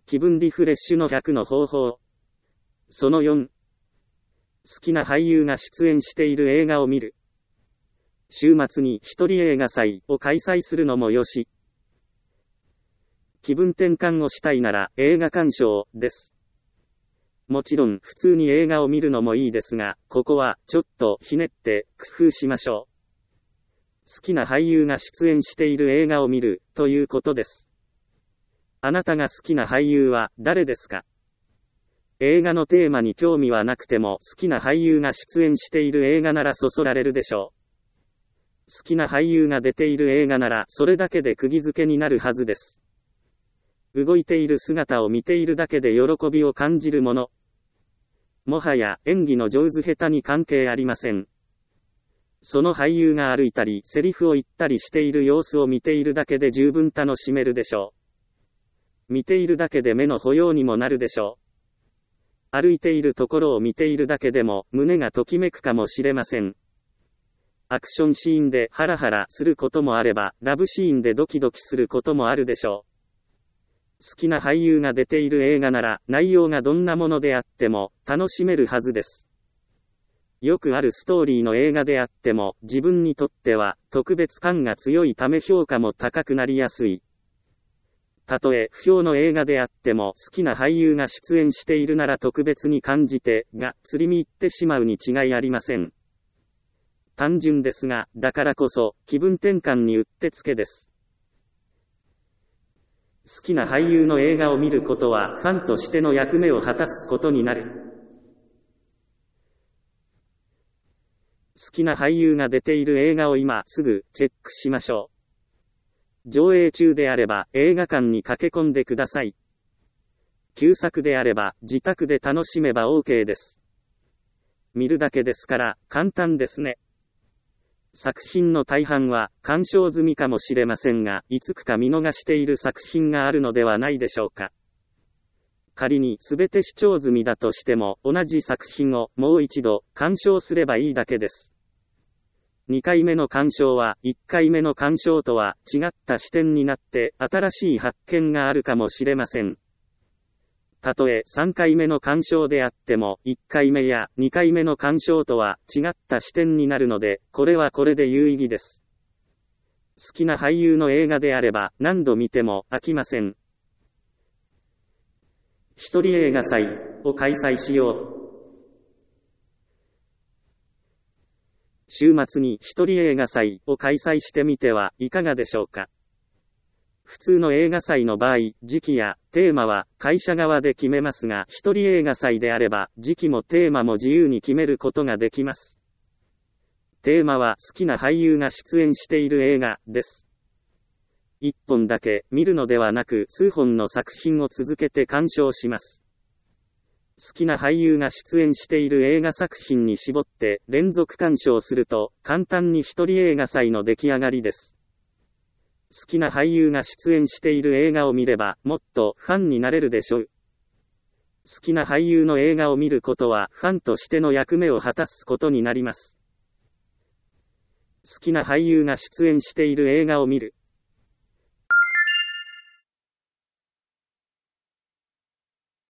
気分リフレッシュの100の方法。その4。好きな俳優が出演している映画を見る。週末に一人映画祭を開催するのもよし。気分転換をしたいなら映画鑑賞です。もちろん普通に映画を見るのもいいですが、ここはちょっとひねって工夫しましょう。好きな俳優が出演している映画を見るということです。あなたが好きな俳優は誰ですか？映画のテーマに興味はなくても好きな俳優が出演している映画ならそそられるでしょう。好きな俳優が出ている映画ならそれだけで釘付けになるはずです。動いている姿を見ているだけで喜びを感じるもの。もはや演技の上手下手に関係ありません。その俳優が歩いたりセリフを言ったりしている様子を見ているだけで十分楽しめるでしょう。見ているだけで目の保養にもなるでしょう。歩いているところを見ているだけでも胸がときめくかもしれません。アクションシーンでハラハラすることもあれば、ラブシーンでドキドキすることもあるでしょう。好きな俳優が出ている映画なら、内容がどんなものであっても楽しめるはずです。よくあるストーリーの映画であっても、自分にとっては特別感が強いため評価も高くなりやすい。たとえ不評の映画であっても好きな俳優が出演しているなら特別に感じてが釣りに行ってしまうに違いありません。単純ですが、だからこそ気分転換にうってつけです。好きな俳優の映画を見ることはファンとしての役目を果たすことになる。好きな俳優が出ている映画を今すぐチェックしましょう。上映中であれば映画館に駆け込んでください。旧作であれば自宅で楽しめば OK です。見るだけですから簡単ですね。作品の大半は鑑賞済みかもしれませんが、いつか見逃している作品があるのではないでしょうか。仮に全て視聴済みだとしても同じ作品をもう一度鑑賞すればいいだけです。2回目の鑑賞は1回目の鑑賞とは違った視点になって新しい発見があるかもしれません。たとえ3回目の鑑賞であっても1回目や2回目の鑑賞とは違った視点になるので、これはこれで有意義です。好きな俳優の映画であれば何度見ても飽きません。一人映画祭を開催しよう。週末に一人映画祭を開催してみてはいかがでしょうか。普通の映画祭の場合、時期やテーマは会社側で決めますが、一人映画祭であれば時期もテーマも自由に決めることができます。テーマは好きな俳優が出演している映画です。一本だけ見るのではなく数本の作品を続けて鑑賞します。好きな俳優が出演している映画作品に絞って連続鑑賞すると簡単に一人映画祭の出来上がりです。好きな俳優が出演している映画を見ればもっとファンになれるでしょう。好きな俳優の映画を見ることはファンとしての役目を果たすことになります。好きな俳優が出演している映画を見る。